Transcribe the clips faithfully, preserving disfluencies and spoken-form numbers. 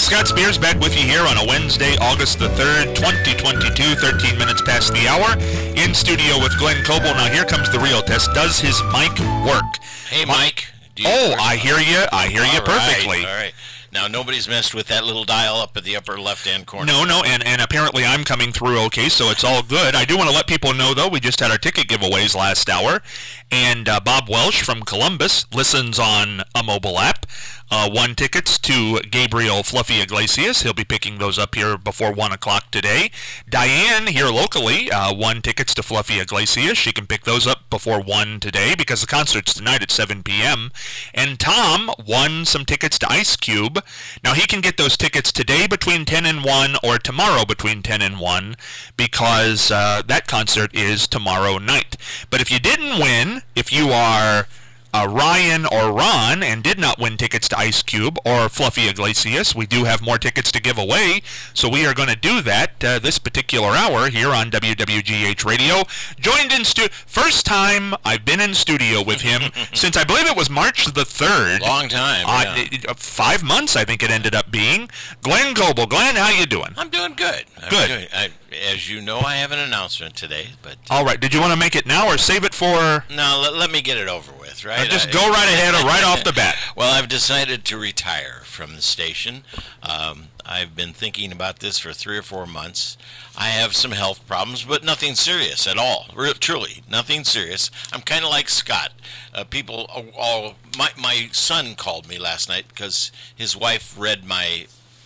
Scott Spears back with you here on a Wednesday, August the third, twenty twenty-two, thirteen minutes past the hour, in studio with Glenn Coble. Now here comes the real test. Does his mic work? Hey, Mike. Do you oh, I hear you. I hear you perfectly. All right. Now, nobody's messed with that little dial up at the upper left-hand corner. No, no, and, and apparently I'm coming through okay, so it's all good. I do want to let people know, though, we just had our ticket giveaways last hour, and uh, Bob Welsh from Columbus listens on a mobile app. Uh, won tickets to Gabriel Fluffy Iglesias. He'll be picking those up here before one o'clock today. Diane, here locally, uh, won tickets to Fluffy Iglesias. She can pick those up before one today because the concert's tonight at seven p.m. And Tom won some tickets to Ice Cube. Now, he can get those tickets today between ten and one or tomorrow between ten and one because uh, that concert is tomorrow night. But if you didn't win, if you are Uh, Ryan or Ron and did not win tickets to Ice Cube or Fluffy Iglesias, we do have more tickets to give away, so we are going to do that uh, this particular hour here on W W G H Radio. Joined in stu- first time I've been in studio with him since I believe it was March the third. Long time. Uh, yeah. Five months I think it ended up being. Glenn Coble. Glenn, how you doing? I'm doing good. I'm good. Doing, I, as you know, I have an announcement today. But uh, all right. Did you want to make it now or save it for? No, let, let me get it over with, right? Uh, just I, go right ahead or right off the bat. Well, I've decided to retire from the station. Um, I've been thinking about this for three or four months. I have some health problems, but nothing serious at all. Real, truly, nothing serious. I'm kind of like Scott. Uh, people, all, all my my son called me last night because his wife read my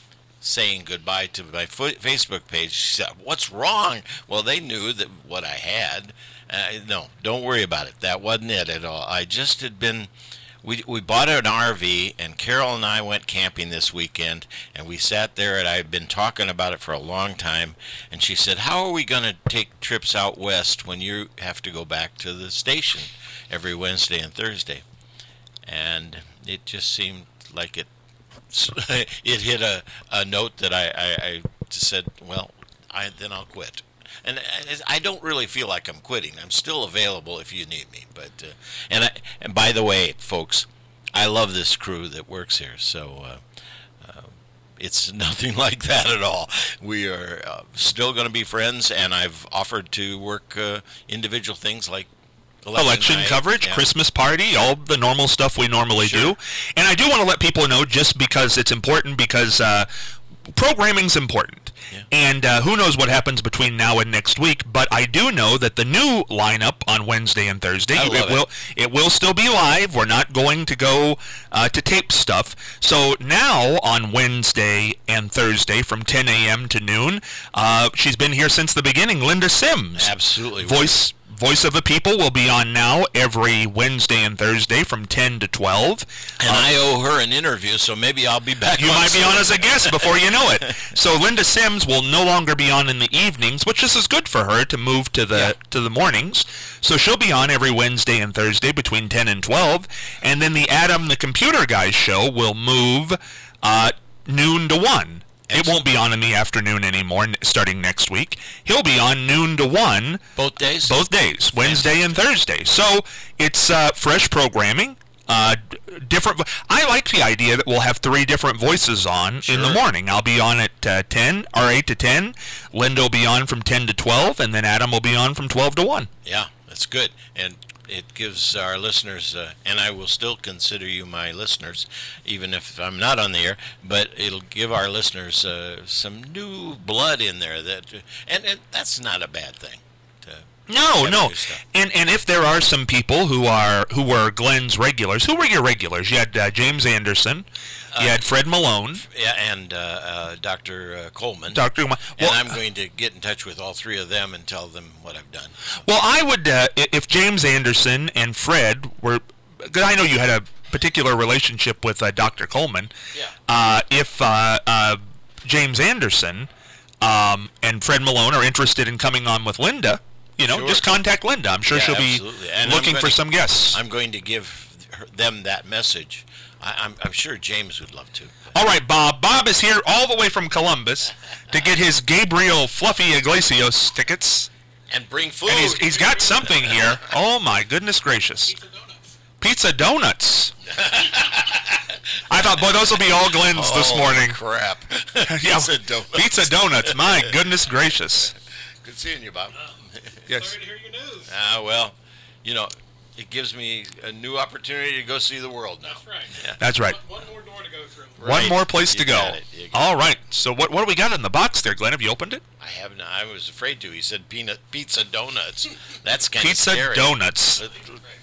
saying goodbye to my fo- Facebook page. She said, "What's wrong?" Well, they knew that what I had. Uh, no, don't worry about it. That wasn't it at all. I just had been. We we bought an R V, and Carol and I went camping this weekend, and we sat there, and I had been talking about it for a long time, and she said, "How are we going to take trips out west when you have to go back to the station every Wednesday and Thursday?" And it just seemed like it it hit a, a note that I, I, I just said, well, I then I'll quit. And I don't really feel like I'm quitting. I'm still available if you need me. But uh, and I, and by the way, folks, I love this crew that works here. So uh, uh, it's nothing like that at all. We are uh, still going to be friends, and I've offered to work uh, individual things like election, election night, coverage, yeah. Christmas party, all the normal stuff we normally sure. do. And I do want to let people know, just because it's important, because uh, programming's important. Yeah. And uh, who knows what happens between now and next week, but I do know that the new lineup on Wednesday and Thursday, I it, love will it. it will still be live. We're not going to go uh, to tape stuff. So now on Wednesday and Thursday from ten a.m. to noon, uh, she's been here since the beginning, Linda Sims. Absolutely. Voice Voice of the People will be on now every Wednesday and Thursday from ten to twelve. And uh, I owe her an interview, so maybe I'll be back. You on might be on as a guest before you know it. So Linda Sims will no longer be on in the evenings, which this is good for her to move to the yeah. to the mornings. So she'll be on every Wednesday and Thursday between ten and twelve. And then the Adam the Computer Guys show will move uh, noon to one. It won't be on in the afternoon anymore, starting next week. He'll be on noon to one. Both days? Both days, Wednesday and Thursday. So it's uh, fresh programming. Uh, different. I like the idea that we'll have three different voices on sure. in the morning. I'll be on at uh, ten or eight to ten. Linda will be on from ten to twelve, and then Adam will be on from twelve to one. Yeah, that's good. And it gives our listeners, uh, and I will still consider you my listeners, even if I'm not on the air, but it'll give our listeners uh, some new blood in there, that, and, and that's not a bad thing. To No, no. And and if there are some people who are who were Glenn's regulars, who were your regulars? You had uh, James Anderson, you uh, had Fred Malone, yeah, and uh, uh, Doctor Uh, Coleman. Doctor Well, and I'm going to get in touch with all three of them and tell them what I've done. Well, I would uh, if James Anderson and Fred were, because I know you had a particular relationship with uh, Doctor Coleman. Yeah. Uh, if uh, uh, James Anderson um, and Fred Malone are interested in coming on with Linda, you know, sure. just contact Linda. I'm sure yeah, she'll absolutely. be and looking for to, some guests. I'm going to give her, them that message. I, I'm, I'm sure James would love to. All right, Bob. Bob is here all the way from Columbus to get his Gabriel Fluffy Iglesias tickets. And bring food. And he's, he's got something here. Oh, my goodness gracious. Pizza donuts. Pizza donuts. I thought, boy, those will be all Glenn's this Oh, morning. crap. Yeah, Pizza donuts. Pizza donuts. My goodness gracious. Good seeing you, Bob. Yes. Sorry to hear your news. Ah, well, you know, it gives me a new opportunity to go see the world now. That's right. Yeah. That's right. One, one more door to go through. One Right. more place You to go. got it. You got All right. So what what do we got in the box there, Glenn? Have you opened it? I haven't. I was afraid to. He said peanut pizza donuts. That's kind Pizza of scary. donuts. But-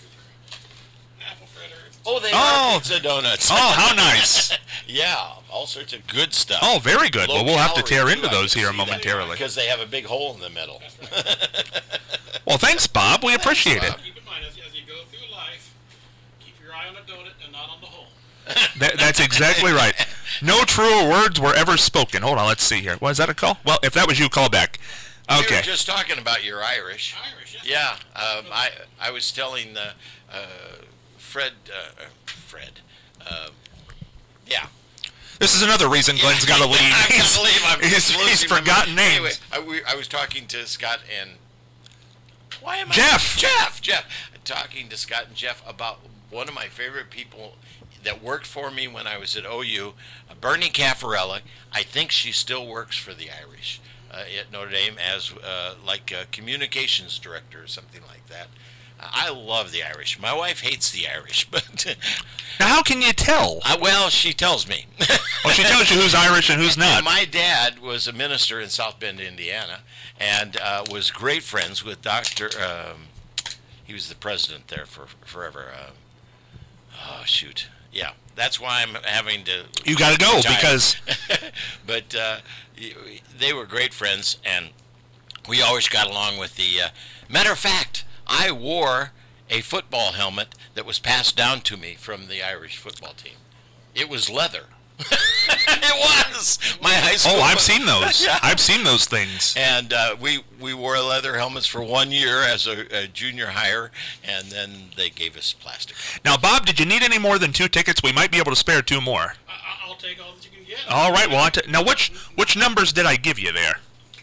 Apple fritters. Oh, they Oh. are pizza donuts. Oh, how nice. Yeah, all sorts of good stuff. Oh, very good. Low Well, we'll have to tear calorie, into too, I those can here see that. momentarily. Because they have a big hole in the middle. Well, thanks, Bob. We appreciate it. Bob. Keep in mind, as, as you go through life, keep your eye on the donut and not on the hole. That, that's exactly right. No truer words were ever spoken. Hold on, let's see here. What is that a call? Well, if that was you, call back. We Okay. were just talking about your Irish. Irish, yes. Yeah, um, I I was telling uh, uh, Fred uh, Fred. Uh, yeah. This is another reason Glenn's got to leave. I He's, can't believe I'm he's, losing he's my forgotten mind. names. Anyway, I, we, I was talking to Scott and why am I Jeff. Jeff Jeff talking to Scott and Jeff about one of my favorite people that worked for me when I was at O U, uh, Bernie Caffarella. I think she still works for the Irish uh, at Notre Dame as uh, like a communications director or something like that. I love the Irish. My wife hates the Irish, but Now, how can you tell? uh, well, she tells me. Well, she tells you who's Irish and who's not. And my dad was a minister in South Bend, Indiana, and uh, was great friends with Doctor Um, he was the president there for forever. Uh, oh shoot, yeah, that's why I'm having to. You got to go retire. because But uh, y- they were great friends, and we always got along with the. Uh, matter of fact, I wore a football helmet that was passed down to me from the Irish football team. It was leather. It was my high school. oh, I've seen those. Yeah. I've seen those things. And uh, we we wore leather helmets for one year as a, a junior hire, and then they gave us plastic. Now, Bob, did you need any more than two tickets? We might be able to spare two more. I, I- I'll take all that you can get. All right. Well, I t- now which which numbers did I give you there?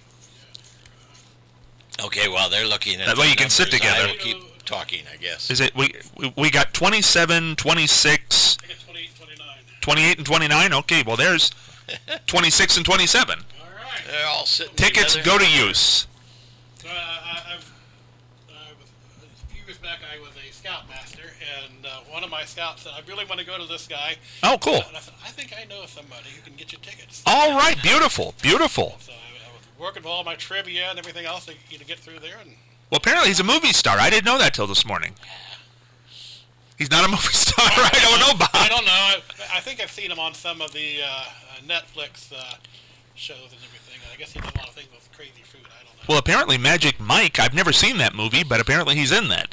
Okay, well they're looking at That way the you can sit numbers. together. I will keep talking, I guess. Is it we we, we got twenty-seven, twenty-six, I got twenty-eight, twenty-nine. twenty-eight, and twenty-nine? Okay. Well, there's twenty-six and twenty-seven. All right. They're all sitting Tickets together. go to use. Uh, I, I've, I was, a few years back, I was a scoutmaster, and uh, one of my scouts said, I really want to go to this guy. Oh, cool. And I said, I think I know somebody who can get you tickets. All right. Beautiful. Beautiful. So I, I was working with all my trivia and everything else to, you know, get through there. And Well, apparently he's a movie star. I didn't know that till this morning. He's not a movie star. I don't know, Bob. I don't know. I, I think I've seen him on some of the uh, uh, Netflix uh, shows and everything. I guess he does a lot of things with crazy food. I don't know. Well, apparently Magic Mike, I've never seen that movie, but apparently he's in that.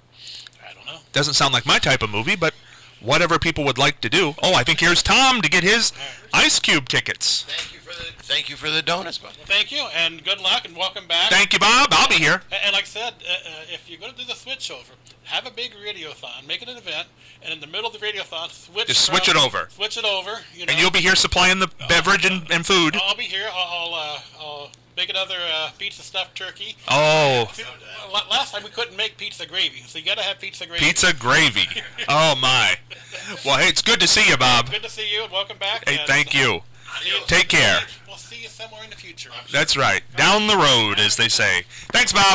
I don't know. Doesn't sound like my type of movie, but whatever people would like to do. Oh, I think here's Tom to get his Ice Cube tickets. Thank you for the thank you for the donuts, bud. Well, thank you, and good luck, and welcome back. Thank you, Bob. I'll be here. And, and like I said, uh, uh, if you're going to do the switch over, have a big radiothon, make it an event, and in the middle of the radiothon, switch Just switch from- it over. Switch it over. You know, And you'll be here supplying the beverage and, and food. I'll be here. I'll, I'll, uh, I'll make another uh, pizza stuffed turkey. Oh, See, la- Last time we couldn't make pizza gravy, so you got to have pizza gravy. pizza gravy. Oh, my. Well, hey, it's good to see you, Bob. Good to see you, and welcome back. Hey, and thank you. see you- Take care. We'll see you somewhere in the future. I'm sure. That's right. Down the road, as they say. Thanks, Bob.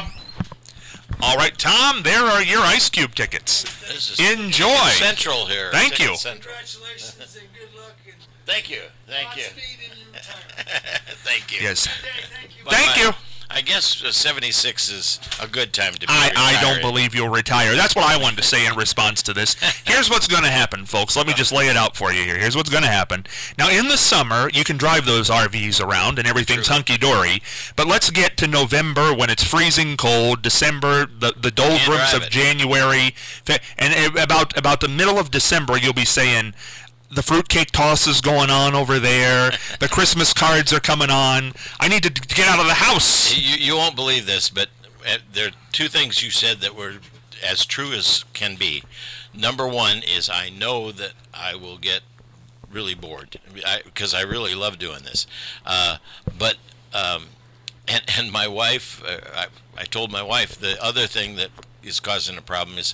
All right, Tom, there are your Ice Cube tickets. This is Enjoy. Central here. Thank Ticket you. Central. Congratulations and good luck and Thank you. Thank you. Godspeed in your retirement. Thank you. Yes. Good day, thank you. Thank Bye-bye. you. I guess uh, seventy-six is a good time to be I, I don't retiring. believe you'll retire. That's what I wanted to say in response to this. Here's what's going to happen, folks. Let me just lay it out for you here. Here's what's going to happen. Now, in the summer, you can drive those R Vs around and everything's hunky-dory. But let's get to November when it's freezing cold, December, the, the doldrums drive of it. January. Fe- And uh, about, about the middle of December, you'll be saying, the fruitcake toss is going on over there. The Christmas cards are coming on. I need to d- get out of the house. You, you won't believe this, but uh, there are two things you said that were as true as can be. Number one is I know that I will get really bored because I, I really love doing this. Uh, but um, and and my wife, uh, I, I told my wife the other thing that is causing a problem is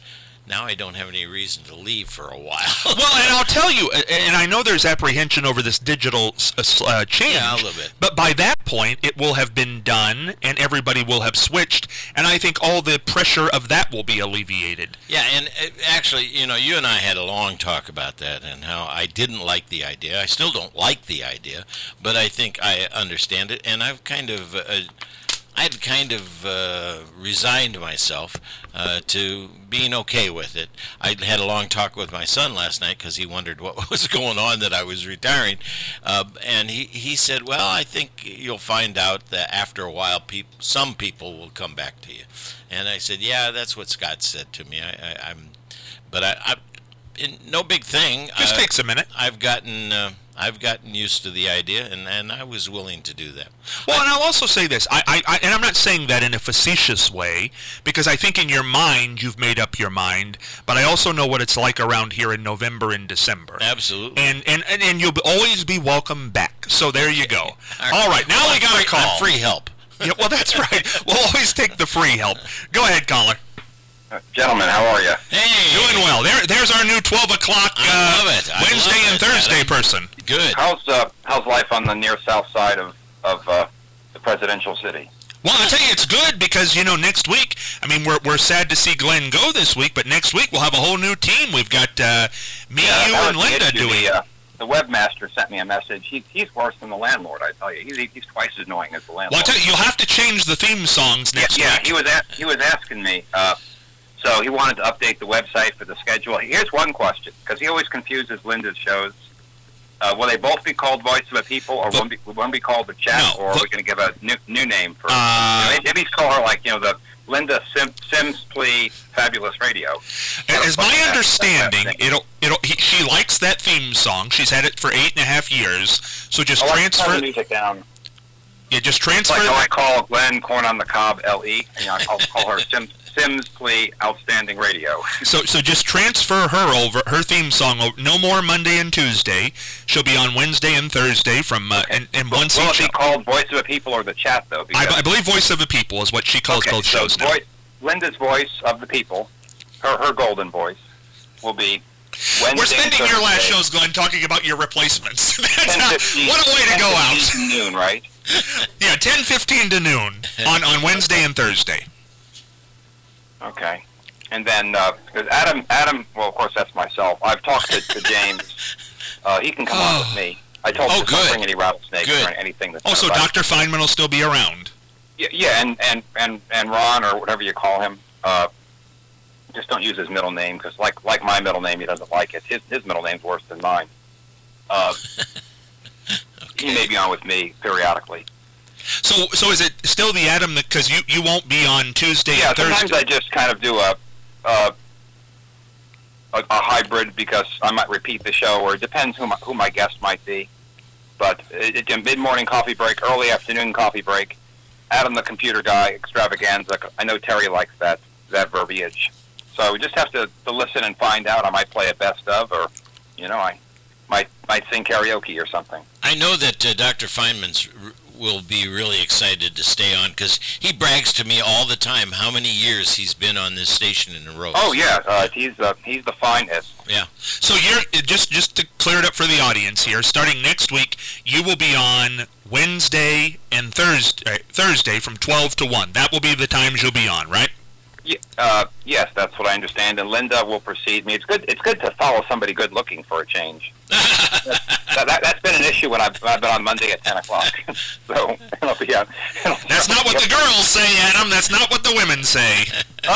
now I don't have any reason to leave for a while. Well, and I'll tell you, and I know there's apprehension over this digital uh, change. Yeah, a little bit. But by that point, it will have been done, and everybody will have switched, and I think all the pressure of that will be alleviated. Yeah, and uh, actually, you know, you and I had a long talk about that and how I didn't like the idea. I still don't like the idea, but I think I understand it, and I've kind of... Uh, I'd kind of uh, resigned myself uh, to being okay with it. I had a long talk with my son last night because he wondered what was going on that I was retiring. Uh, and he, he said, well, I think you'll find out that after a while peop- some people will come back to you. And I said, yeah, that's what Scott said to me. I, I, I'm, But I, I in, no big thing. Just uh, takes a minute. I've gotten... Uh, I've gotten used to the idea, and, and I was willing to do that. Well, and I'll also say this, I, I, I, and I'm not saying that in a facetious way, because I think in your mind you've made up your mind, but I also know what it's like around here in November and December. Absolutely. And and, and, and you'll always be welcome back. So there you go. All right, now we got a call. I'm free help. Yeah, well, that's right. We'll always take the free help. Go ahead, caller. Gentlemen, how are you? Hey! Doing well. There, there's our new twelve o'clock uh, I love it. I Wednesday love and it, Thursday Adam. person. Good. How's uh, how's life on the near south side of of uh, the presidential city? Well, I'll tell you, it's good because, you know, next week, I mean, we're we're sad to see Glenn go this week, but next week we'll have a whole new team. We've got uh, me, Yeah, you, that and was the Linda issue. doing The, uh, the webmaster sent me a message. He, he's worse than the landlord, I tell you. He's, he's twice as annoying as the landlord. Well, I tell you, you'll have to change the theme songs next yeah, yeah, week. he was a- he was asking me. Uh, so he wanted to update the website for the schedule. Here's one question, because he always confuses Linda's shows. Uh, will they both be called Voice of the People, or But, one be, will one be called the Chat, no, or are but, we going to give a new new name for? Uh, maybe, maybe call her like you know the Linda Sim, Sims Plea Fabulous Radio. As my That- understanding, that thing. it'll it'll he, she likes that theme song. She's had it for eight and a half years. So just I'll turn transfer. the music down. Yeah, just transfer. Like how I the- call Glenn Corn on the Cob L E. You know, I'll call her Sims, Sims Plea Outstanding Radio. So so just transfer her over her theme song. Over, no more Monday and Tuesday. She'll be on Wednesday and Thursday from uh, and, and Will, once will it each. be called Voice of the People or the Chat though? I, Because- I believe Voice of the People is what she calls okay, both so shows now. voice, Linda's Voice of the People, her her golden voice, will be Wednesday. We're spending and your last Thursday, shows, Glenn, talking about your replacements. That's ten not- fifteen what a way to go ten out. fifteen to noon, right? Yeah, ten fifteen to noon on, on Wednesday and Thursday. Okay. And then, because Adam, Adam, well, of course, that's myself. I've talked to, to James. Uh, he can come on with me. I told Oh, him to don't good. bring any rattlesnakes Good. or anything that's Also, not right. Doctor Feynman will still be around. Yeah, yeah, and, and, and, and Ron, or whatever you call him, uh, just don't use his middle name, because like, like my middle name, he doesn't like it. His, his middle name's worse than mine. Uh, Okay. He may be on with me periodically. So, so is it still the Adam? Because you, you won't be on Tuesday Yeah, and sometimes Thursday. I just kind of do a, uh, a a hybrid because I might repeat the show, or it depends who my, who my guest might be. But it, it, mid-morning coffee break, early afternoon coffee break, Adam the computer guy, extravaganza. I know Terry likes that that verbiage, so we just have to, to listen and find out. I might play a best of, or you know, I might might sing karaoke or something. I know that uh, Doctor Feynman's r- will be really excited to stay on because he brags to me all the time how many years he's been on this station in a row. Oh yeah, uh, he's uh, he's the finest. Yeah. So you're just just to clear it up for the audience here. Starting next week, you will be on Wednesday and Thursday. Thursday from twelve to one. That will be the times you'll be on, right? Yeah, uh, yes, that's what I understand. And Linda will precede me. It's good. It's good to follow somebody good looking for a change. that, that, that's been an issue when I've, I've been on Monday at ten o'clock. so it'll be on. It'll That's not what the girls say, Adam. That's not what the women say.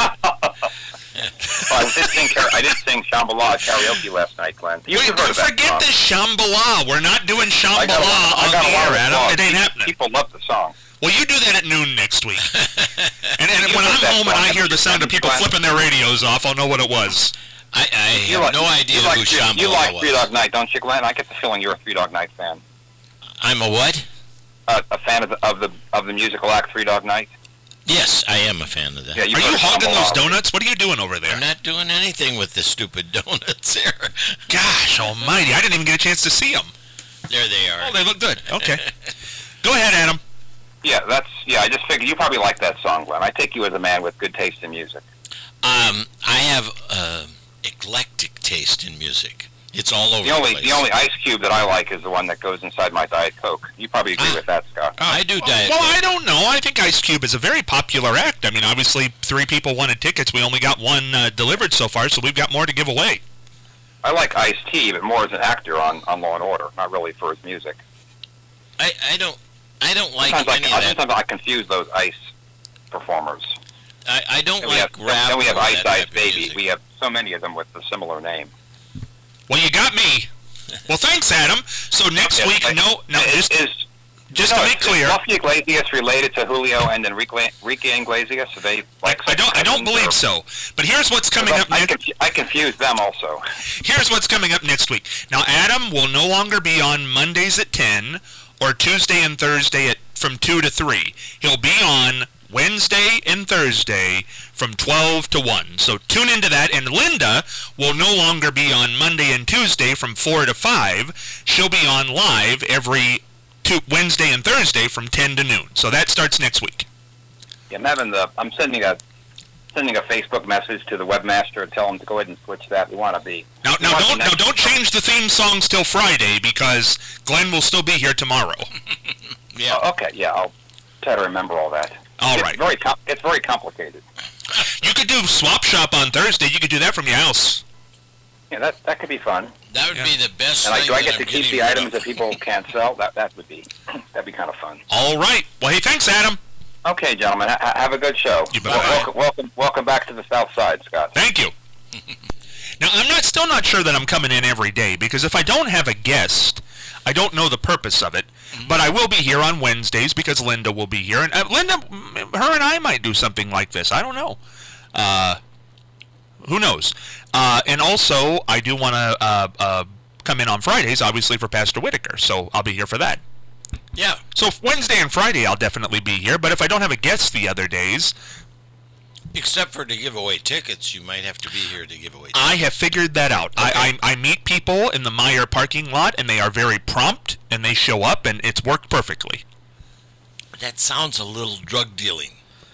Oh, I did sing. I did sing Shambhala karaoke last night, Glenn. You Wait, heard of that forget song. the Shambhala. We're not doing I Shambhala got a lot- I on got the a lot air, of Adam. songs. It ain't People- happening. People love the song. Well, you do that at noon next week. And, and You when put I'm that home and song I in hear the the sound of people class. flipping their radios off, I'll know what it was. I, I You have like- no idea you like, who you, Shambhala you like was. Three Dog Night, don't you, Glenn? I get the feeling you're a Three Dog Night fan. I'm a what? Uh, a fan of the of the of the musical act Three Dog Night. Yes, I am a fan of that. Yeah, Are you heard of hogging those Shambhala. donuts? What are you doing over there? I'm not doing anything with the stupid donuts here. Gosh almighty, I didn't even get a chance to see them. There they are. Oh, they look good. Okay. Go ahead, Adam. Yeah, that's yeah. I just figured you probably like that song, Glenn. I take you as a man with good taste in music. Um, I have uh, eclectic taste in music. It's all over The only the place. the only Ice Cube that I like is the one that goes inside my Diet Coke. You probably agree Ah. with that, Scott. I do Diet Well, Coke. I don't know. I think Ice Cube is a very popular act. I mean, obviously, three people wanted tickets. We only got one uh, delivered so far, so we've got more to give away. I like Ice-T, but more as an actor on, on Law and Order, not really for his music. I, I don't I don't like Sometimes, any I, of that. sometimes I confuse those Ice performers. I, I don't And we like have, rap. then we have or Ice that Ice type of Baby. music. We have so many of them with a similar name. Well, you got me. Well, thanks, Adam. So next Yes, week, I- no, no, is, just, is, just you know, to make is clear, Buffy Iglesias related to Julio and Enrique, Enrique Iglesias? Are they like I don't, I don't cousins, believe or- so. But here's what's coming up I, next. confu- I confuse them also. Here's what's coming up next week. Now, Adam will no longer be on Mondays at ten or Tuesday and Thursday at from two to three. He'll be on Wednesday and Thursday from twelve to one. So tune into that. And Linda will no longer be on Monday and Tuesday from four to five. She'll be on live every two, Wednesday and Thursday from ten to noon. So that starts next week. Yeah, I'm having the. I'm sending a sending a Facebook message to the webmaster and tell him to go ahead and switch that. We want to be. Now, we now want don't the now next- don't change the theme songs till Friday because Glenn will still be here tomorrow. Yeah. Oh, okay, yeah, I'll try to remember all that. All it's right. Very com- it's very complicated. You could do Swap Shop on Thursday. You could do that from your house. Yeah, that that could be fun. That would Yeah. be the best And I, thing do I that get I'm to keep getting the rid items of. that people can't sell? That that would be that'd be kind of fun. All right. Well, hey, thanks, Adam. Okay, gentlemen, ha- have a good show. You bet. Wel- welcome, welcome, welcome back to the South Side, Scott. Thank you. Now, I'm not still not sure that I'm coming in every day because if I don't have a guest, I don't know the purpose of it. But I will be here on Wednesdays because Linda will be here, and uh, Linda, mm, her and I might do something like this. I don't know. Uh, who knows? Uh, and also, I do want to uh, uh, come in on Fridays, obviously for Pastor Whitaker, so I'll be here for that. Yeah. So Wednesday and Friday, I'll definitely be here. But if I don't have a guest the other days, Except for to give away tickets, you might have to be here to give away tickets. I have figured that out. I, I I meet people in the Meyer parking lot, and they are very prompt, and they show up, and it's worked perfectly. That sounds a little drug dealing.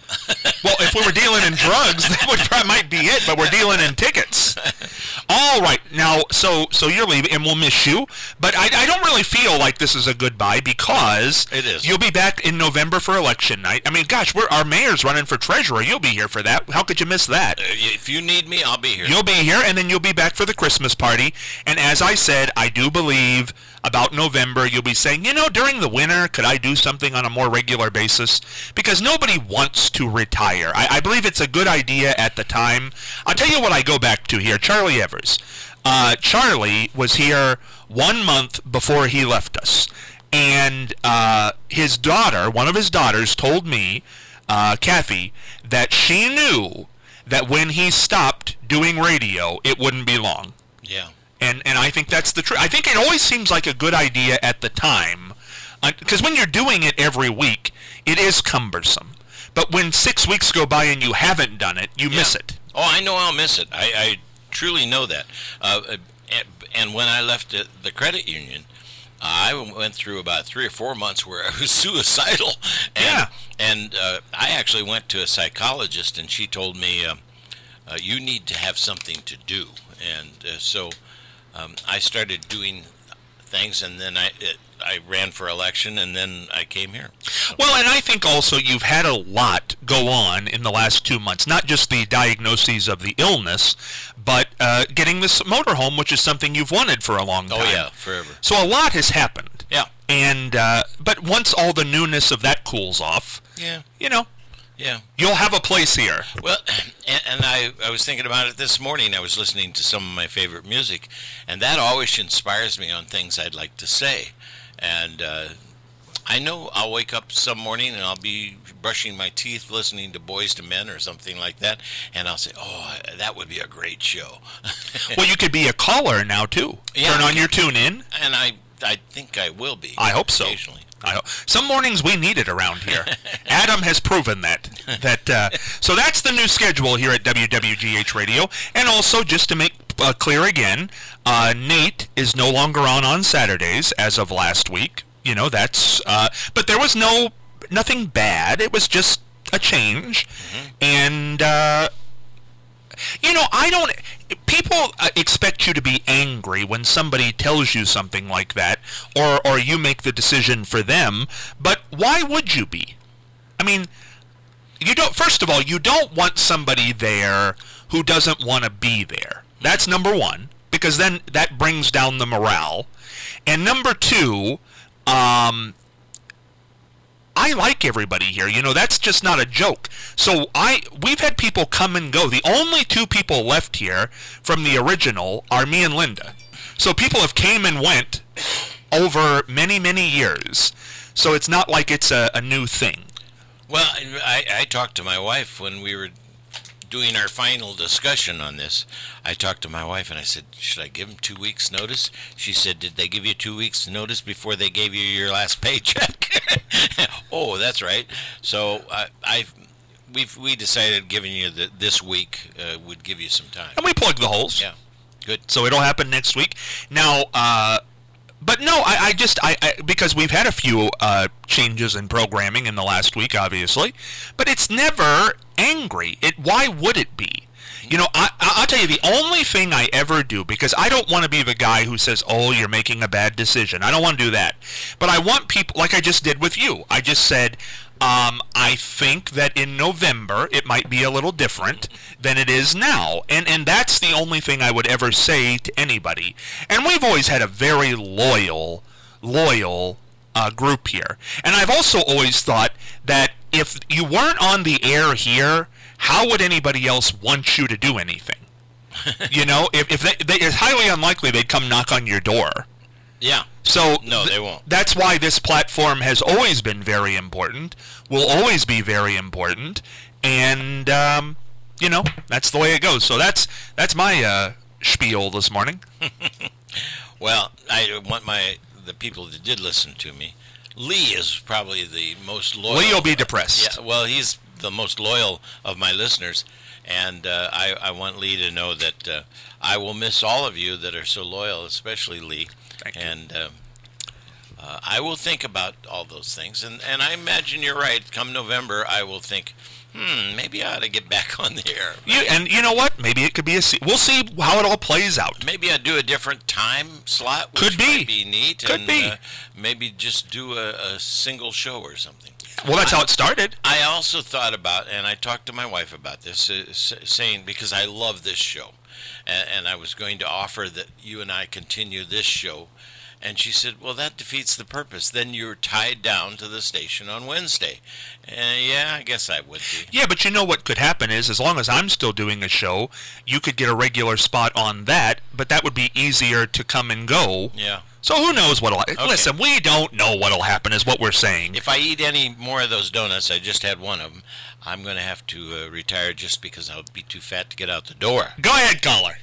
Well, if we were dealing in drugs, that would probably might be it, but we're dealing in tickets. All right, now, so so you're leaving, and we'll miss you, but I, I don't really feel like this is a goodbye because It is. You'll be back in November for election night. I mean, gosh, we're our mayor's running for treasurer. You'll be here for that. How could you miss that? Uh, If you need me, I'll be here. You'll be here, and then you'll be back for the Christmas party. And as I said, I do believe about November you'll be saying, you know, during the winter, could I do something on a more regular basis? Because nobody wants to retire. I, I believe it's a good idea at the time. I'll tell you what I go back to here. Charlie Evers. Uh, Charlie was here one month before he left us. And uh, his daughter, one of his daughters, told me, uh, Kathy, that she knew that when he stopped doing radio, it wouldn't be long. Yeah. And and I think that's the truth. I think it always seems like a good idea at the time, because when you're doing it every week, it is cumbersome. But when six weeks go by and you haven't done it, you miss Yeah. it. Oh, I know I'll miss it. I, I truly know that. Uh, and, and when I left the, the credit union, uh, I went through about three or four months where I was suicidal. And, Yeah. And uh, I actually went to a psychologist, and she told me, uh, uh, you need to have something to do. And uh, so um, I started doing things, and then I it, I ran for election, and then I came here. Well, and I think also you've had a lot go on in the last two months, not just the diagnoses of the illness, but uh, getting this motorhome, which is something you've wanted for a long time. Oh, yeah, forever. So a lot has happened. Yeah. And uh, but once all the newness of that cools off, Yeah. you know, Yeah. you'll have a place here. Well, and, and I, I was thinking about it this morning. I was listening to some of my favorite music, and that always inspires me on things I'd like to say. And uh, I know I'll wake up some morning and I'll be brushing my teeth listening to Boys to Men or something like that, and I'll say, oh, that would be a great show. Well, you could be a caller now, too. Yeah. Turn on your tune in. And I, I think I will be. I hope so. Occasionally. I hope. Some mornings we need it around here. Adam has proven that. That uh, so that's the new schedule here at W W G H Radio. And also, just to make uh, clear again, uh, Nate is no longer on on Saturdays as of last week. You know, that's. Uh, but there was no nothing bad. It was just a change, Mm-hmm. and. Uh, you know, I don't, people uh, expect you to be angry when somebody tells you something like that, or, or you make the decision for them, but why would you be? I mean, you don't, first of all, you don't want somebody there who doesn't want to be there. That's number one, because then that brings down the morale. And number two, um, I like everybody here. You know, that's just not a joke. So I, we've had people come and go. The only two people left here from the original are me and Linda. So people have came and went over many, many years. So it's not like it's a, a new thing. Well, I, I talked to my wife when we were doing our final discussion on this. I talked to my wife and I said, should I give them two weeks notice? She said, did they give you two weeks notice before they gave you your last paycheck? Oh, that's right. So uh, I, we've we decided giving you the, this week uh, would give you some time. And we plugged the holes. Yeah, good. So it'll happen next week. Now, uh, but no, I, I just, I, I because we've had a few uh, changes in programming in the last week, obviously, but it's never angry. It why would it be? You know, I, I'll tell you, the only thing I ever do, because I don't want to be the guy who says, oh, you're making a bad decision. I don't want to do that. But I want people, like I just did with you. I just said, um, I think that in November it might be a little different than it is now. And, and that's the only thing I would ever say to anybody. And we've always had a very loyal, loyal uh, group here. And I've also always thought that if you weren't on the air here, how would anybody else want you to do anything? You know, if, if they, they, it's highly unlikely they'd come knock on your door. Yeah. So no, th- they won't. That's why this platform has always been very important, will always be very important, and um, you know, that's the way it goes. So that's that's my uh, spiel this morning. Well, I want my the people that did listen to me. Lee is probably the most loyal. Lee will be depressed. Yeah, well, he's the most loyal of my listeners, and uh, I, I want Lee to know that uh, I will miss all of you that are so loyal, especially Lee. Thank you. And um, uh, I will think about all those things, and, and I imagine you're right. Come November, I will think, hmm, maybe I ought to get back on the air. You, and you know what? Maybe it could be a. Se- we'll see how it all plays out. Maybe I'd do a different time slot, which Could be. might be neat. Could and, be. Uh, maybe just do a, a single show or something. Well, that's how it started. I also thought about, and I talked to my wife about this, uh, s- saying, because I love this show, and, and I was going to offer that you and I continue this show. And she said, well, that defeats the purpose. Then you're tied down to the station on Wednesday. And yeah, I guess I would be. Yeah, but you know what could happen is, as long as I'm still doing a show, you could get a regular spot on that, but that would be easier to come and go. Yeah. So who knows what'll happen? Okay. Listen, we don't know what'll happen is what we're saying. If I eat any more of those donuts, I just had one of them, I'm going to have to uh, retire just because I'll be too fat to get out the door. Go ahead, caller.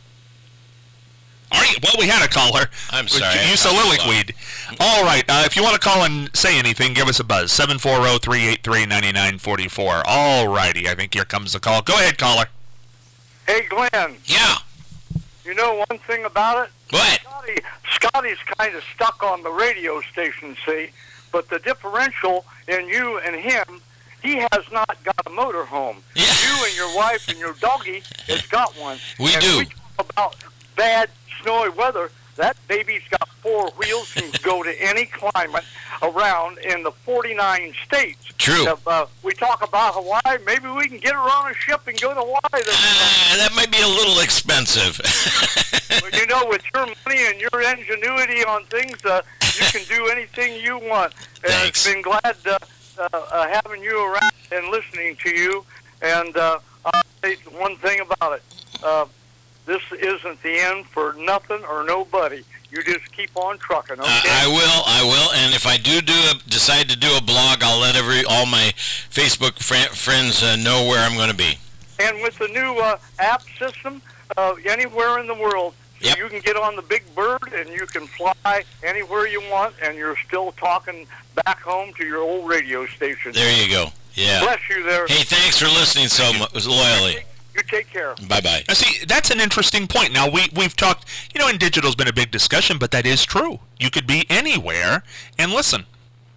All right, well, we had a caller. I'm sorry. You soliloquied. All right, uh, if you want to call and say anything, give us a buzz. seven four zero, three eight three, nine nine four four. All righty, I think here comes the call. Go ahead, caller. Hey, Glenn, Yeah. you know one thing about it? What? Scotty, Scotty's kind of stuck on the radio station, see? But the differential in you and him, he has not got a motorhome. Yeah. You and your wife and your doggie has got one. We and do. We talk about bad, snowy weather. That baby's got four wheels and can go to any climate around in the forty-nine states. True. If, uh, we talk about Hawaii, maybe we can get her on a ship and go to Hawaii. This Uh, that might be a little expensive. Well, you know, with your money and your ingenuity on things, uh, you can do anything you want. And Thanks. I've been glad uh, uh, uh, having you around and listening to you. And uh, I'll say one thing about it. Uh, this isn't the end for nothing or nobody. You just keep on trucking, okay? Uh, I will, I will, and if I do do a, decide to do a blog, I'll let every all my Facebook fr- friends uh, know where I'm going to be. And with the new uh, app system, uh, anywhere in the world, Yep. you can get on the big bird and you can fly anywhere you want, and you're still talking back home to your old radio station. There you go. Yeah. Bless you there. Hey, thanks for listening so mu- loyally. You take care. Bye-bye. Now, see, that's an interesting point. Now, we, we've talked, you know, and digital's been a big discussion, but that is true. You could be anywhere and listen.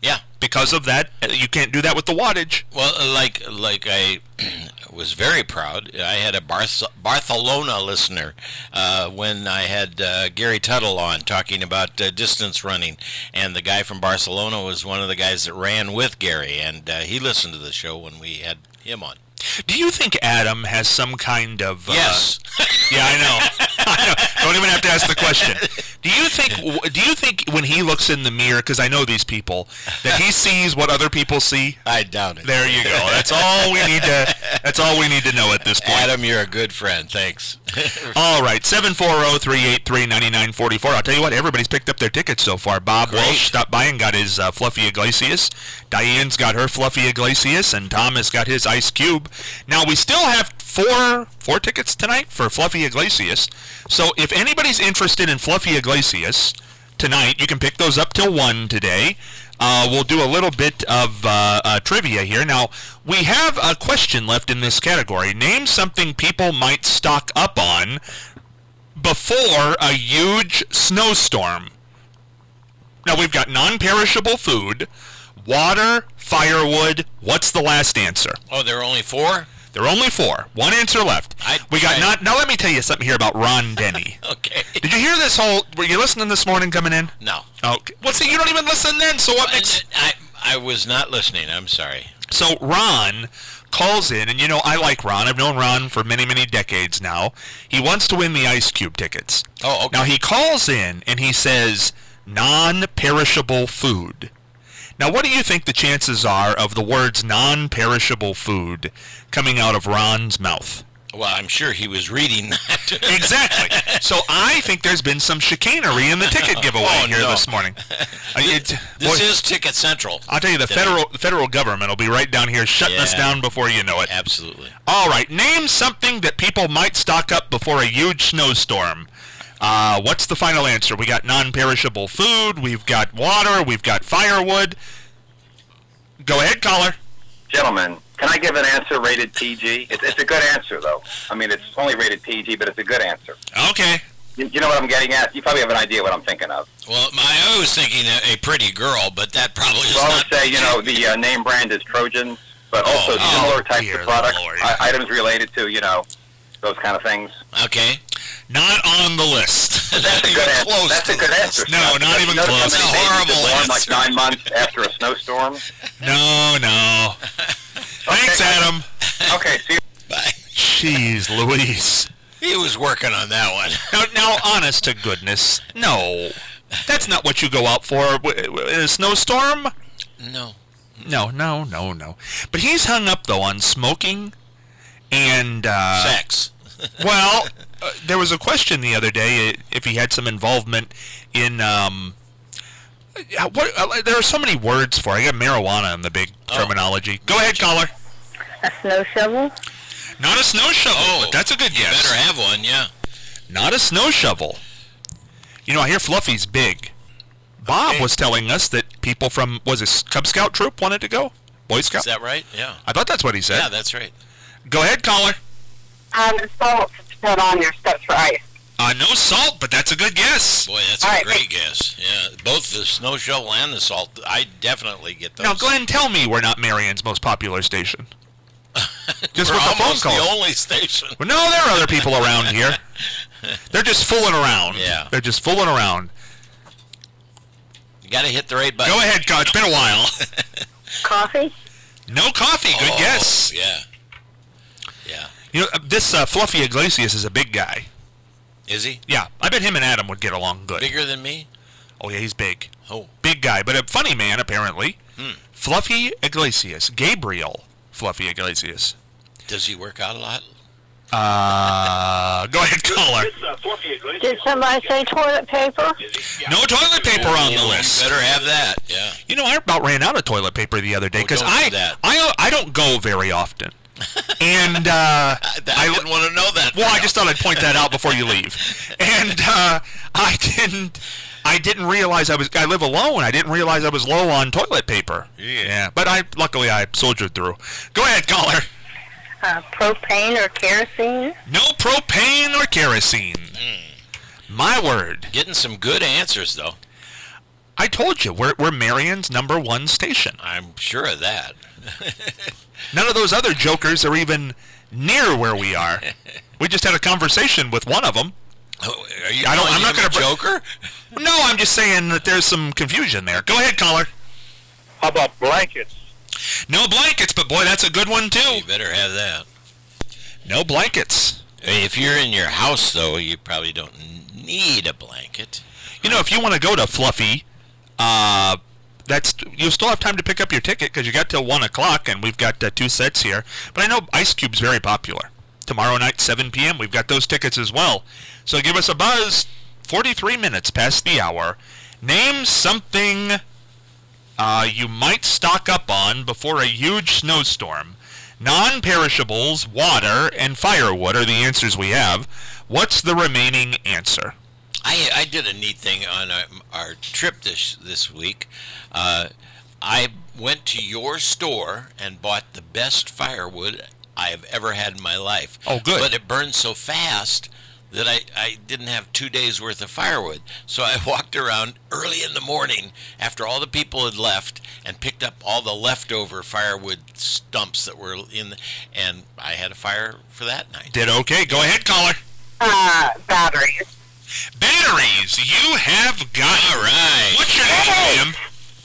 Yeah. Because of that, uh, you can't do that with the wattage. Well, uh, like like I was very proud. I had a Barth- Barcelona listener uh, when I had uh, Gary Tuttle on talking about uh, distance running, and the guy from Barcelona was one of the guys that ran with Gary, and uh, he listened to the show when we had him on. Do you think Adam has some kind of... Uh, Yes. Yeah, I know. I know. Don't even have to ask the question. Do you think? Do you think when he looks in the mirror, because I know these people, that he sees what other people see? I doubt it. There you go. That's all we need to. That's all we need to know at this point. Adam, you're a good friend. Thanks. All right, seven four zero, three eight three, nine nine four four. I'll tell you what, everybody's picked up their tickets so far. Bob Great. Welsh stopped by and got his uh, Fluffy Iglesias. Diane's got her Fluffy Iglesias, and Tom has got his Ice Cube. Now, we still have four four tickets tonight for Fluffy Iglesias. So if anybody's interested in Fluffy Iglesias tonight, you can pick those up till one today. Uh, we'll do a little bit of uh, uh, trivia here. Now, we have a question left in this category. Name something people might stock up on before a huge snowstorm. Now, we've got non-perishable food, water, firewood. What's the last answer? Oh, there are only four? There are only four. One answer left. I- we got I- not. Now, let me tell you something here about Ron Denny. Okay. Did you hear this whole... Were you listening this morning coming in? No. Okay. Well, see, you don't even listen then, so what makes... I, I was not listening. I'm sorry. So Ron calls in, and you know, I like Ron. I've known Ron for many, many decades now. He wants to win the Ice Cube tickets. Oh, okay. Now, he calls in, and he says, non-perishable food. Now, what do you think the chances are of the words non-perishable food coming out of Ron's mouth? Well, I'm sure he was reading that. Exactly. So I think there's been some chicanery in the ticket giveaway Oh, here no. this morning. I mean, it, This boy, is Ticket Central. I'll tell you, the today. federal the federal government will be right down here shutting us Yeah. down before you know it. Absolutely. All right, name something that people might stock up before a huge snowstorm. Uh, what's the final answer? We got non-perishable food, we've got water, we've got firewood. Go ahead, caller. Gentlemen, can I give an answer rated P G? It's, it's a good answer, though. I mean, it's only rated P G, but it's a good answer. Okay. You, you know what I'm getting at? You probably have an idea what I'm thinking of. Well, my, I was thinking a, a pretty girl, but that probably is So I not. would say, you know, the uh, name brand is Trojan, but also Oh, similar types dear of products, Lord. I, items related to, you know, those kind of things. Okay. Not on the list. Not That's a even good answer. close. That's a good answer. No, not even Notice close. how many That's a babies horrible are born, like answer. nine months after a snowstorm. No, no. Thanks, Adam. Okay, see you. Bye. Jeez Louise. He was working on that one. Now, now, honest to goodness, no. That's not what you go out for w- w- in a snowstorm. No. No, no, no, no. But he's hung up, though, on smoking and... Uh, Sex. Well, uh, there was a question the other day uh, if he had some involvement in... Um, uh, what, uh, there are so many words for it. I got marijuana in the big Oh. terminology. Go ahead, caller. A snow shovel? Not a snow shovel, Oh, but that's a good You guess. better have one, yeah. Not a snow shovel. You know, I hear Fluffy's big. Bob Okay. was telling us that people from, was it Cub Scout troop wanted to go? Boy Is Scout? that right? Yeah. I thought that's what he said. Yeah, that's right. Go ahead, caller. Um, salt to put on your steps for ice. Uh, no salt, but that's a good guess. Boy, that's All a right, great guess. Yeah, both the snow shovel and the salt, I definitely get those. Now, Glenn, tell me we're not Marion's most popular station. Just We're with the phone almost calls. the only station. Well, no, there are other people around here. They're just fooling around. Yeah. They're just fooling around. You got to hit the right button. Go ahead, Con. It's been a while. Coffee? No coffee. Good Oh, guess. Yeah. Yeah. You know, uh, this uh, Fluffy Iglesias is a big guy. Is he? Yeah, I bet him and Adam would get along good. Bigger than me? Oh, yeah, he's big. Oh. Big guy, but a funny man, apparently. Hmm. Fluffy Iglesias. Gabriel Fluffy Iglesias. Does he work out a lot? Uh, go ahead, caller. Did somebody say toilet paper? No toilet paper on the You list. better have that. Yeah. You know, I about ran out of toilet paper the other day Oh, because don't I, do that. I I don't go very often, and uh, I, I didn't want to know that. well, I just thought I'd point that out before you leave, and uh, I didn't I didn't realize I was I live alone. I didn't realize I was low on toilet paper. Yeah. but I luckily I soldiered through. Go ahead, caller. Uh, propane or kerosene? No propane or kerosene. Mm. My word. Getting some good answers, though. I told you, we're, we're Marion's number one station. I'm sure of that. None of those other jokers are even near where we are. We just had a conversation with one of them. Oh, are you I don't, calling I'm not him going a to joker? No, I'm just saying that there's some confusion there. Go ahead, caller. How about blankets? No blankets, but boy, that's a good one, too. You better have that. No blankets. If you're in your house, though, you probably don't need a blanket. You know, if you want to go to Fluffy, uh, that's you still have time to pick up your ticket because you got till one o'clock, and we've got uh, two sets here. But I know Ice Cube's very popular. Tomorrow night, seven p.m., we've got those tickets as well. So give us a buzz. forty-three minutes past the hour. Name something uh, you might stock up on before a huge snowstorm. Non-perishables, water, and firewood are the answers we have. What's the remaining answer? I, I did a neat thing on our, our trip this this week. Uh, I went to your store and bought the best firewood I've ever had in my life. Oh, good. But it burned so fast that I, I didn't have two days' worth of firewood. So I walked around early in the morning after all the people had left and picked up all the leftover firewood stumps that were in the, and I had a fire for that night. Did okay. Go ahead, caller. Uh, batteries. Batteries. You have got. All right. What's your name, ma'am?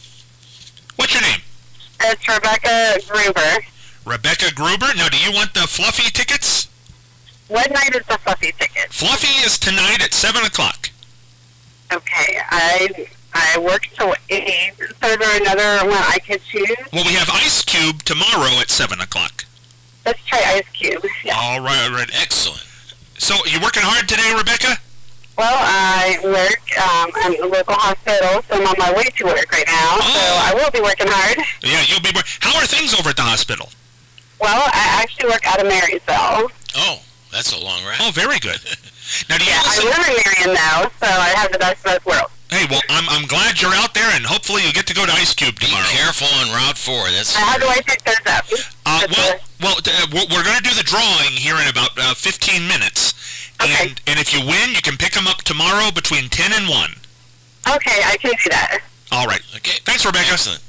What's your name? It's Rebecca Gruber. Rebecca Gruber. Now, do you want the Fluffy tickets? What night is the Fluffy ticket? Fluffy is tonight at seven o'clock. Okay, I I work till eight. So is there another one I could choose? Well, we have Ice Cube tomorrow at seven o'clock. Let's try Ice Cube. Yeah. All right, all right. Excellent. So, you working hard today, Rebecca? Well, I work um, at a local hospital, so I'm on my way to work right now. So Oh. I will be working hard. Yeah, you'll be. How are things over at the hospital? Well, I actually work out of Marysville. Oh, that's a long ride. Oh, very good. Now, do you Yeah, I listen? live in Marion now, so I have the best of both worlds. Hey, well, I'm I'm glad you're out there, and hopefully you get to go to Ice Cube Be tomorrow. careful on Route four. That's Uh, how do I pick those up? Uh, That's well, a- well, uh, we're, we're going to do the drawing here in about uh, fifteen minutes, Okay. and and if you win, you can pick them up tomorrow between ten and one. Okay, I can do that. All right. Okay. Thanks, Rebecca. Excellent.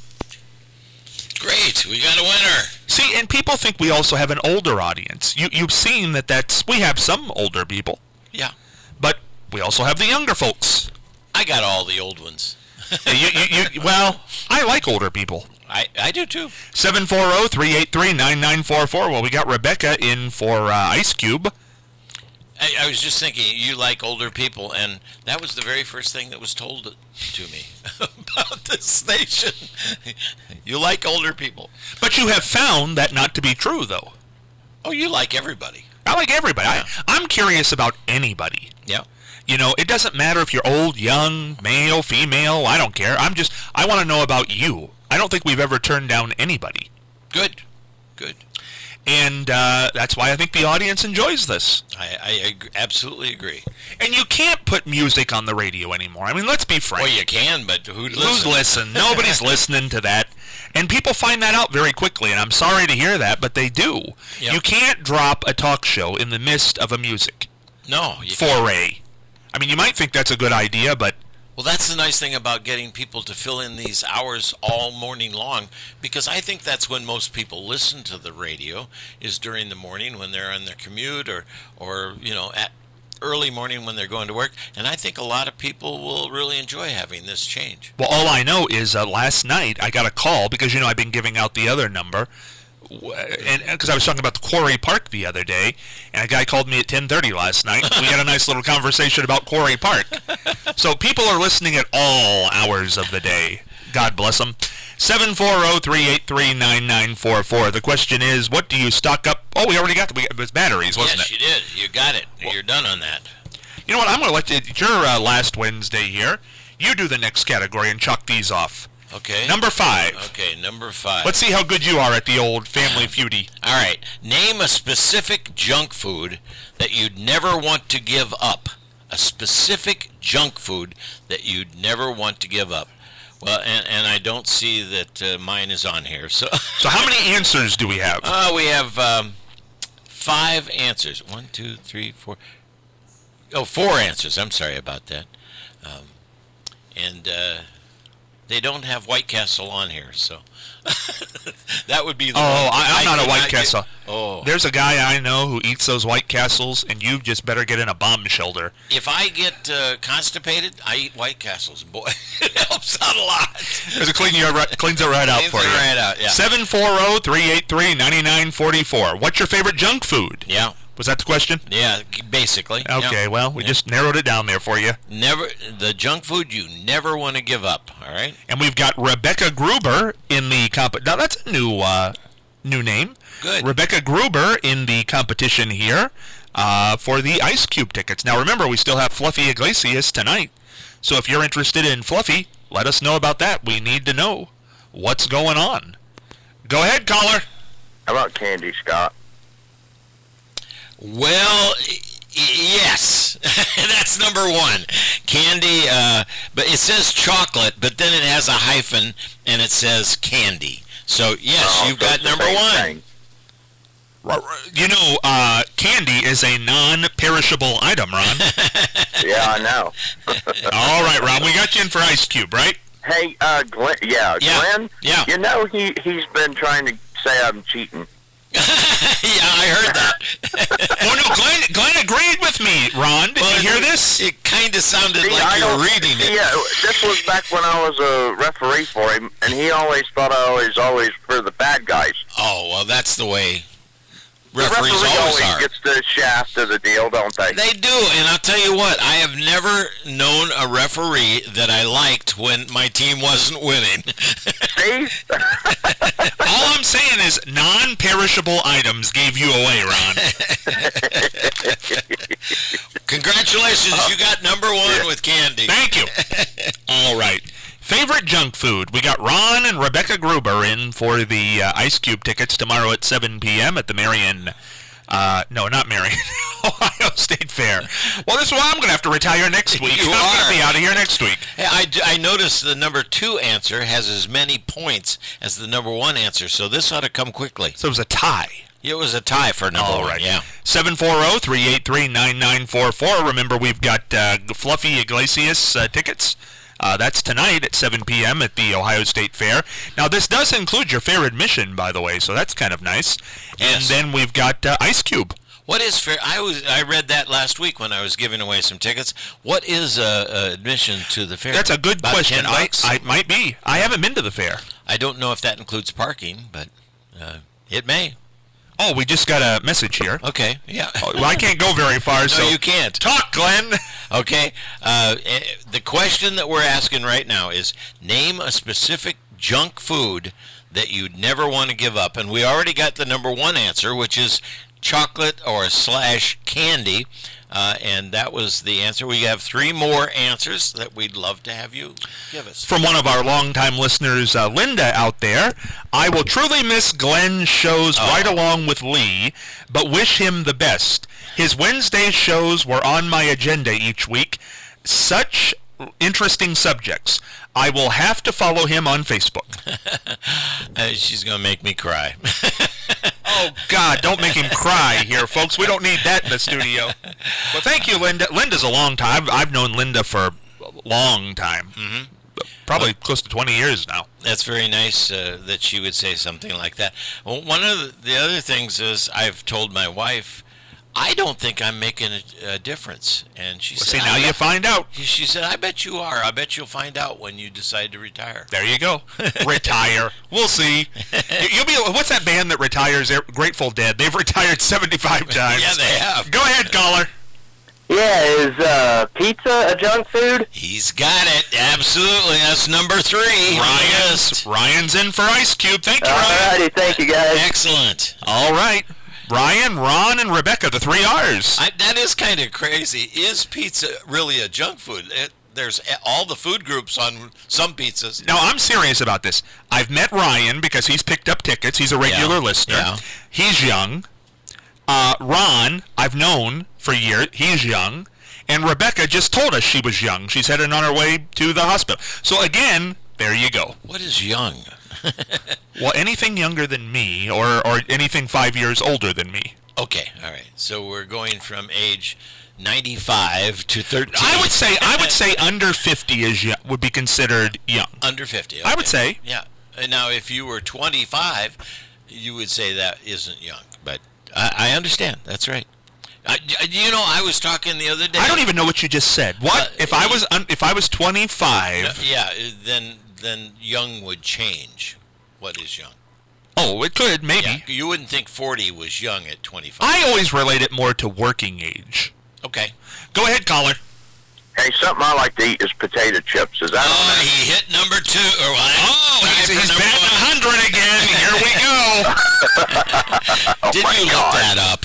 Great. We got a winner. See, and people think we also have an older audience. You you've seen that that's we have some older people, Yeah. but we also have the younger folks. I got all the old ones. you, you, you, well, I like older people. I, I do too. seven four zero, three eight three, nine nine four four. Well, we got Rebecca in for uh, Ice Cube. I, I was just thinking, you like older people, and that was the very first thing that was told to me about this station. You like older people. But you have found that not to be true, though. Oh, you like everybody. I like everybody. Yeah. I, I'm curious about anybody. Yeah. You know, it doesn't matter if you're old, young, male, female. I don't care. I'm just, I want to know about you. I don't think we've ever turned down anybody. Good. Good. And uh, that's why I think the audience enjoys this. I, I ag- absolutely agree. And you can't put music on the radio anymore. I mean, let's be frank. Well, you can, but who'd Who's listen? listen? Nobody's listening to that. And people find that out very quickly, and I'm sorry to hear that, but they do. Yep. You can't drop a talk show in the midst of a music No. You can't. foray. I mean, you might think that's a good idea, but Well, that's the nice thing about getting people to fill in these hours all morning long, because I think that's when most people listen to the radio, is during the morning when they're on their commute, or, or you know, at early morning when they're going to work. And I think a lot of people will really enjoy having this change. well, all I know is uh, last night I got a call because, you know, I've been giving out the other number, w- and because I was talking about the Quarry Park the other day, and a guy called me at ten thirty last night. We had a nice little conversation about Quarry Park. So people are listening at all hours of the day. God bless them. seven four zero, three eight three, nine nine four four. The question is, what do you stock up? Oh, we already got the, we, it was batteries, wasn't Yes, it? you did. You got it. You're done on that. You know what? I'm going to let you, it's your uh, last Wednesday here. You do the next category and chalk these off. Okay. Number five. Okay, number five. Let's see how good you are at the old Family Feudy. All right. Name a specific junk food that you'd never want to give up. A specific junk food that you'd never want to give up. Well, and, and I don't see that uh, mine is on here. So, So how many answers do we have? uh, we have um, five answers. One, two, three, four. Oh, four answers. I'm sorry about that. Um, and uh, They don't have White Castle on here, so that would be the Oh, one. I, I'm not a could White get- Castle. Oh, There's a guy I know who eats those White Castles, and you just better get in a bomb shelter. if I get uh, constipated, I eat White Castles. Boy, it helps out a lot. Because it clean you right, cleans it right out Cleans for it you. right out, yeah. seven four zero, three eight three, nine nine four four. What's your favorite junk food? Yeah, Was that the question? yeah, basically. Okay, yeah. well, we Yeah. just narrowed it down there for you. Never the junk food you never want to give up. All right. And we've got Rebecca Gruber in the comp. Now, that's a new, uh, new name. Good. Rebecca Gruber in the competition here uh, for the Ice Cube tickets. Now, remember, we still have Fluffy Iglesias tonight. So if you're interested in Fluffy, let us know about that. We need to know what's going on. Go ahead, caller. How about Candy, Scott? Well, y- yes, that's number one. Candy, uh, but it says chocolate, but then it has a hyphen and it says candy. So yes, Oh, you've so got it's the number same one. thing. You know, uh, candy is a non-perishable item, Ron. Yeah, I know. All right, Ron, we got you in for Ice Cube, right? Hey, uh, Glenn. Yeah, Yeah, Glenn. yeah. You know he he's been trying to say I'm cheating. Yeah, I heard that. Oh, no, Glenn, Glenn agreed with me, Ron. Did you hear this? It kind of sounded See, like I you were don't- reading it. Yeah, this was back when I was a referee for him, and he always thought I was always for the bad guys. Oh, well, that's the way The referees referee always always are. gets the shaft of the deal, don't they? They do, and I'll tell you what, I have never known a referee that I liked when my team wasn't winning. See? All I'm saying is non-perishable items gave you away, Ron. Congratulations, you got number one with candy. Thank you. All right. Favorite junk food. We got Ron and Rebecca Gruber in for the uh, Ice Cube tickets tomorrow at seven p.m. at the Marion, uh, no, not Marion, Ohio State Fair. Well, this is why I'm going to have to retire next week. You I'm going are. to be out of here next week. Hey, I, d- I noticed the number two answer has as many points as the number one answer, so this ought to come quickly. So it was a tie. It was a tie for number All one, right. yeah. seven four zero, three eight three, nine nine four four. Remember, we've got uh, Fluffy Iglesias uh, tickets. Uh, that's tonight at seven p.m. at the Ohio State Fair. Now, this does include your fair admission, by the way, so that's kind of nice. And Yes. then we've got uh, Ice Cube. What is fair? I was I read that last week when I was giving away some tickets. What is uh, uh, admission to the fair? That's a good About question. ten I, bucks? I might be. I haven't been to the fair. I don't know if that includes parking, but uh, it may. Oh, we just got a message here. Okay, yeah. Oh, well, I can't go very far, No, so you can't. talk, Glenn. Okay. Uh, eh, the question that we're asking right now is name a specific junk food that you'd never want to give up. And we already got the number one answer, which is chocolate or slash candy. Uh, and that was the answer. We have three more answers that we'd love to have you give us. From one of our longtime listeners, uh, Linda, out there. I will truly miss Glenn's shows Oh. right along with Lee, but wish him the best. His Wednesday shows were on my agenda each week. Such interesting subjects. I will have to follow him on Facebook. Uh, she's going to make me cry. Oh, God, don't make him cry here, folks. We don't need that in the studio. Well, thank you, Linda. Linda's a long time. I've, I've known Linda for a long time. Mm-hmm. Probably close to twenty years now. That's very nice uh, that she would say something like that. Well, one of the, the other things is I've told my wife, I don't think I'm making a, a difference. And she Well, said, see, now I you bet- find out. She said, I bet you are. I bet you'll find out when you decide to retire. There you go. Retire. We'll see. You- You'll be. What's that band that retires? They're Grateful Dead. They've retired seventy-five times. Yeah, they have. Go ahead, caller. Yeah, is uh, pizza a junk food? He's got it. Absolutely. That's number three. Ryan's Ryan's in for Ice Cube. Thank you, Ryan. Alrighty, thank you guys. Excellent. All right. Ryan, Ron, and Rebecca, the three R's. I, that is kind of crazy. Is pizza really a junk food? It, there's a- all the food groups on some pizzas. Now, I'm serious about this. I've met Ryan because he's picked up tickets. He's a regular Yeah, listener. yeah. He's young. Uh, Ron, I've known for years. He's young. And Rebecca just told us she was young. She's headed on her way to the hospital. So, again, there you go. What is young? Well, anything younger than me or, or anything five years older than me. Okay, all right. So we're going from age ninety-five to thirteen. I would say I would say under fifty is young, would be considered young. Under fifty. Okay. I would say. Yeah. And now, if you were twenty-five, you would say that isn't young. But I, I understand. That's right. I, you know, I was talking the other day. I don't even know what you just said. What Uh, if I was un, if I was twenty-five? No, yeah. Then then young would change. What is young? Oh, it could maybe. Yeah, you wouldn't think forty was young at twenty-five. I always relate it more to working age. Okay. Go ahead, caller. Hey, something I like to eat is potato chips. Is that on Oh, there? he hit number two. Or what? Oh, he's, Sorry for he's number batting a one. hundred again. Here we go. Oh, Did my you God. look that up?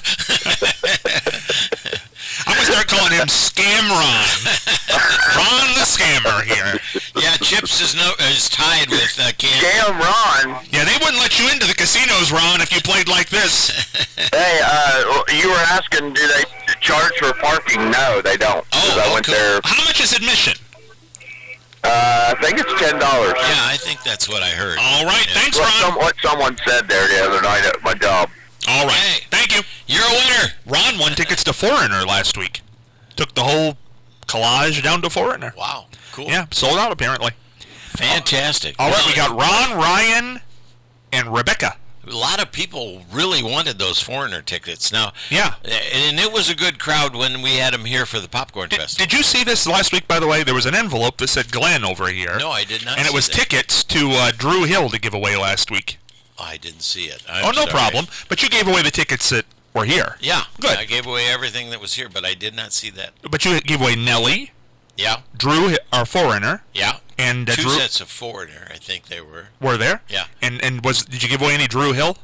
I'm gonna start calling him Scam Ron. Ron the scammer here. Yeah, Chips is no is tied with uh, Candy. Damn, Ron. Yeah, they wouldn't let you into the casinos, Ron, if you played like this. Hey, uh, you were asking, do they charge for parking? No, they don't. 'Cause Oh, I went okay. there. How much is admission? Uh, I think it's ten dollars. Yeah, I think that's what I heard. All right, Yeah. thanks, What, Ron. some, what someone said there the other night at my job. All right, Hey. thank you. You're a winner. Ron won tickets to Foreigner last week. Took the whole collage down to Foreigner. Wow, cool. Yeah, sold out apparently. Fantastic. All right, Well, we got Ron, Ryan, and Rebecca. a lot of people really wanted those Foreigner tickets. Now, Yeah. and it was a good crowd when we had them here for the Popcorn Did, Festival. did you see this last week, by the way? There was an envelope that said Glenn over here. No, I did not. And it see was that. tickets to uh, Drew Hill to give away last week. Oh, I didn't see it. I'm oh, no sorry. problem. But you gave away the tickets that were here. Yeah, Good. I gave away everything that was here, but I did not see that. But you gave away Nelly, Yeah, Drew, Hi- our Foreigner, yeah. and uh, Two Drew sets of Foreigner, I think they were. were there. Yeah. And and was did you give away any Drew Hill?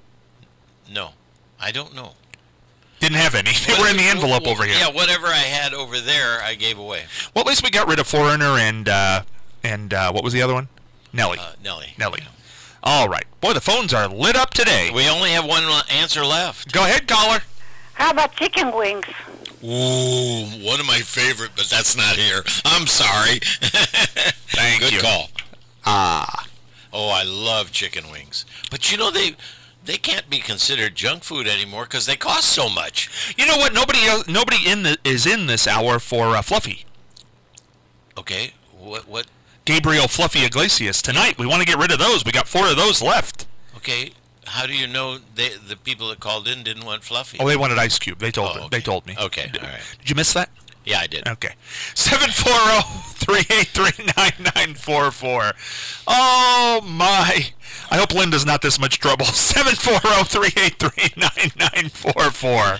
No, I don't know. Didn't have any. They were in the envelope over here. Yeah, whatever I had over there, I gave away. Well, at least we got rid of Foreigner and uh, and uh, what was the other one? Nelly. Uh, Nelly. Nelly. All right. Boy, the phones are lit up today. We only have one answer left. Go ahead, caller. How about chicken wings? Ooh, one of my favorite, but that's not here. I'm sorry. Thank Good you. call. Ah. Oh, I love chicken wings. But you know, they they can't be considered junk food anymore because they cost so much. You know what? Nobody else, nobody in the is in this hour for uh, Fluffy. Okay, what what? Gabriel Fluffy Iglesias tonight. We want to get rid of those. We got four of those left. Okay, how do you know they, the people that called in didn't want Fluffy? Oh, they wanted Ice Cube. They told Oh, me. okay. They told me. Okay, Did, all right. did you miss that? Yeah, I did. Okay. seven four zero, three eight three, nine nine four four. Oh, my. I hope Linda's not this much trouble. seven four zero, three eight three, nine nine four four.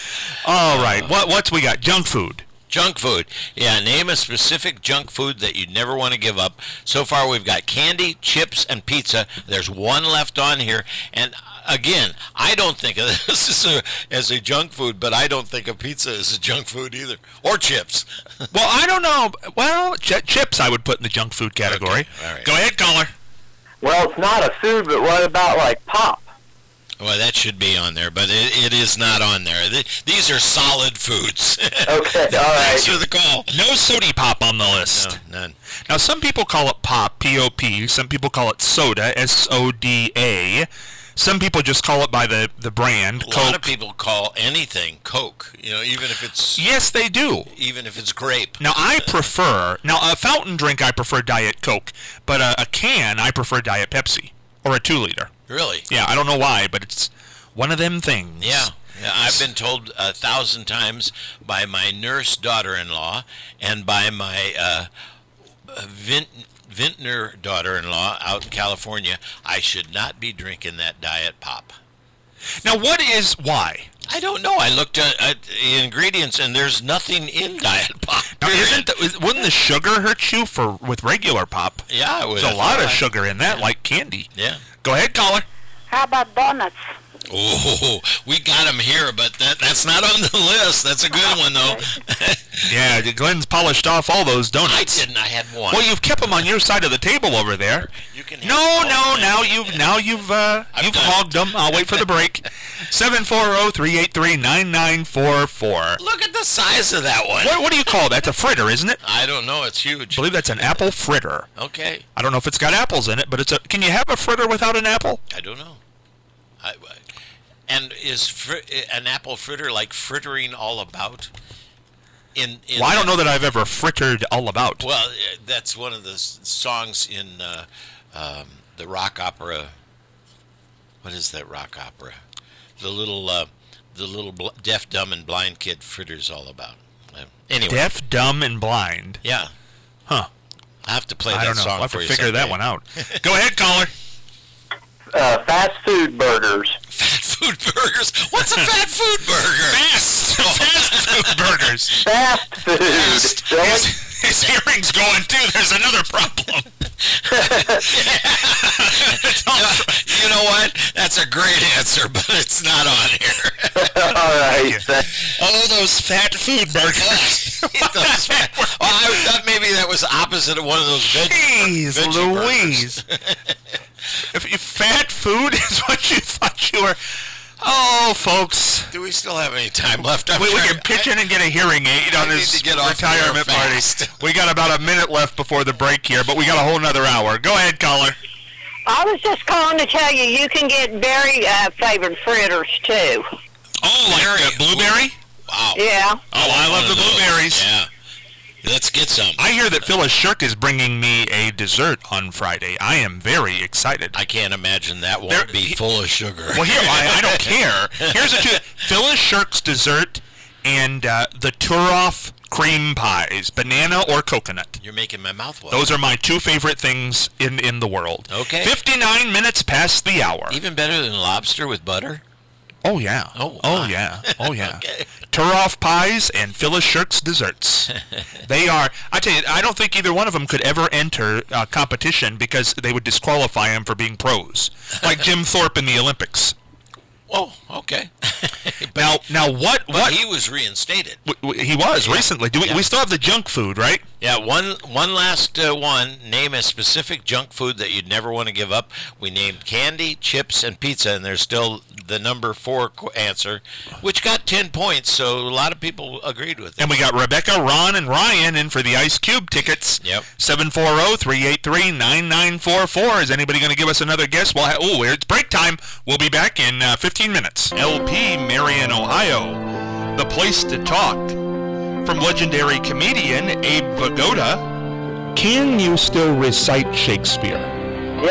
All right. What, what's we got? Junk food. Junk food. Yeah, name a specific junk food that you'd never want to give up. So far, we've got candy, chips, and pizza. There's one left on here. And again, I don't think of this as a, as a junk food, but I don't think of pizza as a junk food either. Or chips. Well, I don't know. Well, ch- chips I would put in the junk food category. Okay, all right. Go ahead, caller. Well, it's not a food, but what about like pop? Well, that should be on there, but it, it is not on there. Th- These are solid foods. Okay, all right. Thanks for the call. No sody pop on the list. No, none. Now, some people call it pop, P O P. Some people call it soda, S O D A. Some people just call it by the, the brand, A Coke. lot of people call anything Coke, you know, even if it's Yes, they do. even if it's grape. Now, I prefer, now, a fountain drink, I prefer Diet Coke. But a, a can, I prefer Diet Pepsi. Or a two liter. Really? Yeah, I don't know why, but it's one of them things. Yeah. Yeah, I've been told a thousand times by my nurse daughter-in-law and by my uh, vin- vintner daughter-in-law out in California, I should not be drinking that diet pop. Now, what is, why? I don't know. I looked at, at the ingredients, and there's nothing in diet pop. Now, isn't the, wouldn't the sugar hurt you for with regular pop? Yeah, I would. There's a lot of thought. sugar in that, like candy. Yeah. Go ahead, caller. How about donuts? Oh, we got them here, but that, that's not on the list. That's a good one, though. Yeah, Glenn's polished off all those I donuts. didn't. I had one. Well, you've kept them on your side of the table over there. You can have No, all no, of now them. you've now you've uh, I'm you've done. hogged them. I'll wait for the break. Seven four zero three eight three nine nine four four. Look at the size of that one. What what do you call that? That's a fritter, isn't it? I don't know. It's I huge. believe that's an apple fritter. Okay. I don't know if it's got apples in it, but it's a. Can you have a fritter without an apple? I don't know. I, I- and is fr- an apple fritter like frittering all about? In, in Well, I don't know that I've ever frittered all about. Well, uh, that's one of the s- songs in uh, um, the rock opera. What is that rock opera? The little, uh, the little bl- deaf, dumb, and blind kid fritters all about. Uh, anyway, Deaf, dumb, and blind. yeah, Huh. I have to play I that don't know. song I'll have for to you figure that someday. one out. Go ahead, caller. Uh, fast food burgers. Fat food burgers. What's a fat food burger? Fast, fast food burgers. Fast food. Fast. Don't- His, his hearing's going too. There's another problem. You know what? That's a great answer, but it's not on here. All right. Oh, those fat food burgers. Those fat- oh, I thought maybe that was opposite of one of those veg- Jeez veggie Louise. If you, fat food is what you thought you were. Oh, folks. Do we still have any time left? I'm We, we trying- can pitch in and get a hearing aid on I need his to get off the air retirement party. fast. We got about a minute left before the break here, but we got a whole nother hour. Go ahead, caller. I was just calling to tell you you can get berry uh, flavored fritters too. Oh, like uh, blueberry? Wow. Yeah. Oh, I love One the of those. blueberries. Yeah. Let's get some. I hear that Phyllis Shirk is bringing me a dessert on Friday. I am very excited. I can't imagine that won't There- be he- full of sugar. Well, here, I, I don't care. Here's the two. Phyllis Shirk's dessert and uh, the Turoff cream pies, banana or coconut. You're making my mouth water. Those are my two favorite things in, in the world. Okay. fifty-nine minutes past the hour. Even better than lobster with butter? Oh, yeah. Oh, oh my. yeah. Oh, yeah. Okay. Turoff pies and Phyllis Shirk's desserts. They are, I tell you, I don't think either one of them could ever enter uh, competition because they would disqualify them for being pros. Like Jim Thorpe in the Olympics. Oh, okay. Now, now what, But what, he was reinstated. w- w- he was Yeah. recently. Do we, Yeah. we still have the junk food, right? Yeah, one one last uh, one. Name a specific junk food that you'd never want to give up. We named candy, chips, and pizza, and there's still the number four qu- answer, which got ten points, so a lot of people agreed with it. And we got Rebecca, Ron, and Ryan in for the Ice Cube tickets. Yep. seven four zero, three eight three, nine nine four four. Is anybody going to give us another guess? Well, ha- oh, it's break time. We'll be back in uh, fifteen minutes. L P, Marion, Ohio. The place to talk. From legendary comedian Abe Vigoda. Can you still recite Shakespeare?